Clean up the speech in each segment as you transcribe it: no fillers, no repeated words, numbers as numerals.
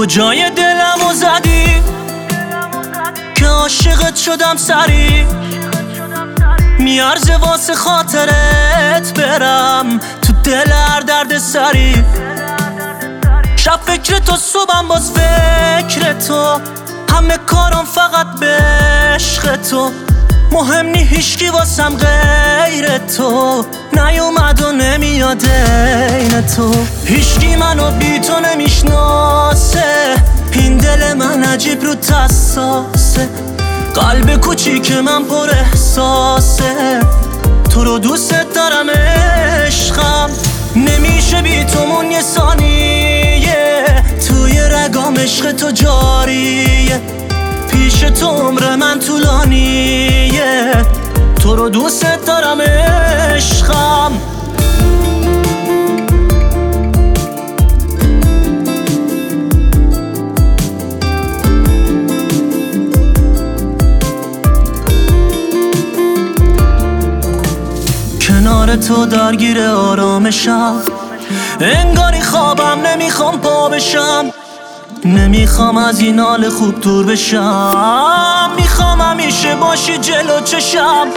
کجای دلمو زدی که عاشقت شدم سری، میارزه واسه خاطرت برم تو دل هر درد سری. شب فکر تو صبحم باز فکر تو، همه کارم فقط به عشق تو. مهم نی هیچکی واسم غیر تو، نیومد و نمیاد این تو. هیچکی منو بی تو نمیشناسه، این دل من عجیب رو حساسه. قلب کوچیک من پر احساسه، تو رو دوست دارم عشقم. نمیشه بی تو مون یه ثانیه، توی رگام عشق تو جاریه. پیش تو عمر من طولانیه، تو رو دوست دارم عشقم. کنار تو درگیر آرامشم، انگاری خوابم نمیخوام پا بشم. نمیخوام از این حال خوب دور بشم، میخوام همیشه باشی جلو چشم.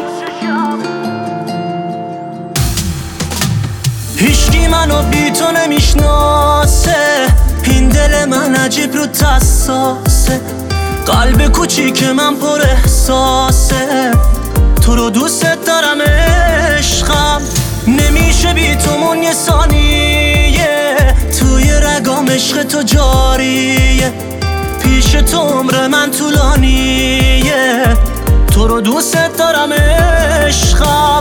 هیچکی منو بی تو نمیشناسه، این دل من عجیب رو حساسه. قلب کوچیک من پر احساسه، تو رو دوست دارم عشقم. نمیشه بی تو مون یه ثانیه، توی رگام عشق تو جاریه. پیش تو عمر من طولانیه، تو رو دوست دارم عشقم.